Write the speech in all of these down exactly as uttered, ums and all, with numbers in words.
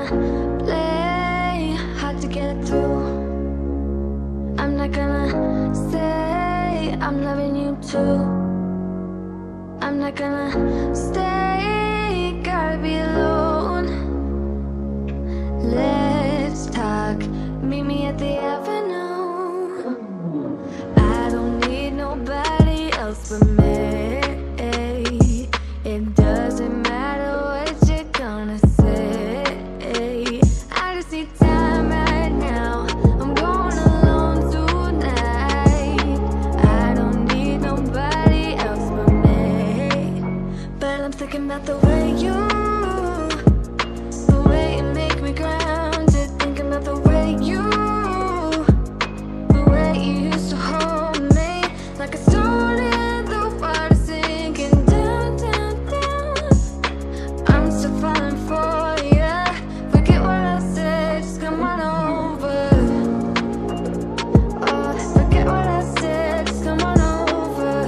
play hard to get through. I'm not gonna say I'm loving you too. I'm not gonna stay, gotta be alone. Let's talk, meet me at the avenue. I don't need nobody else but me. It doesn't matter what you're gonna say. I just need time right now. I'm going alone tonight. I don't need nobody else but me. But I'm thinking about the way you, the way you make me grounded. Thinking about the way you, the way you used to hold me like a stone in the water, sinking down, down, down. I'm still falling for ya. Forget what I said, just come on over. Oh, forget what I said, just come on over.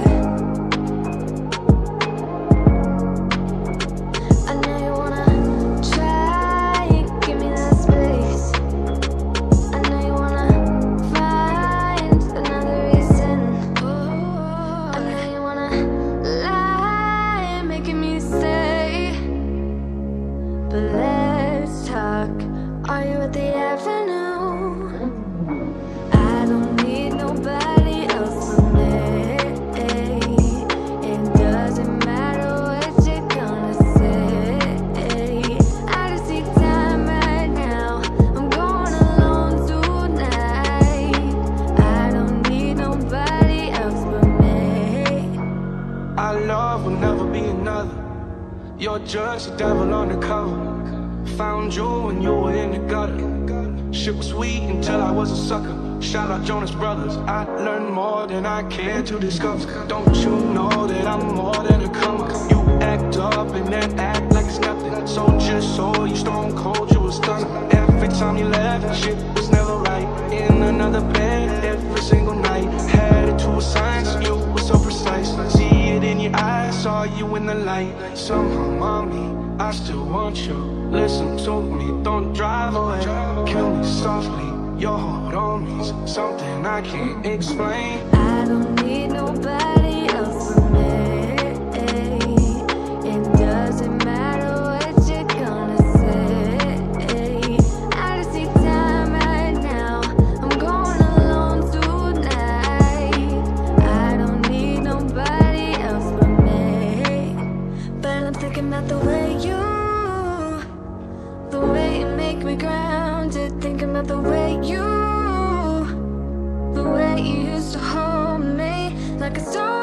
I know you wanna try, give me that space. I know you wanna find another reason. I know you wanna lie, making me stay. But let's talk, are you at the avenue? I don't need nobody else but me. It doesn't matter what you're gonna say. I just need time right now. I'm going alone tonight. I don't need nobody else but me. Our love will never be another. You're just a devil undercover. Found you when you were in the gutter. Shit was sweet until I was a sucker. Shout out Jonas Brothers. I learned more than I cared to discuss. Don't you know that I'm more than a comer? You act up and then act like it's nothing. So just so you stone cold, you was stunning. Every time you left, shit was never right. In another bed every single night. Had it to a science, you were so precise. See it in your eyes, saw you in the light. Somehow, mommy, I still want you. Listen to me, don't drive away. Kill me softly, your heart on me's something I can't explain. I don't need nobody else but me. It doesn't matter what you're gonna say. I just need time right now. I'm going alone tonight. I don't need nobody else but me. But I'm thinking about the way you, the way you make me grounded. Thinking about the way you, the way you used to hold me like a stone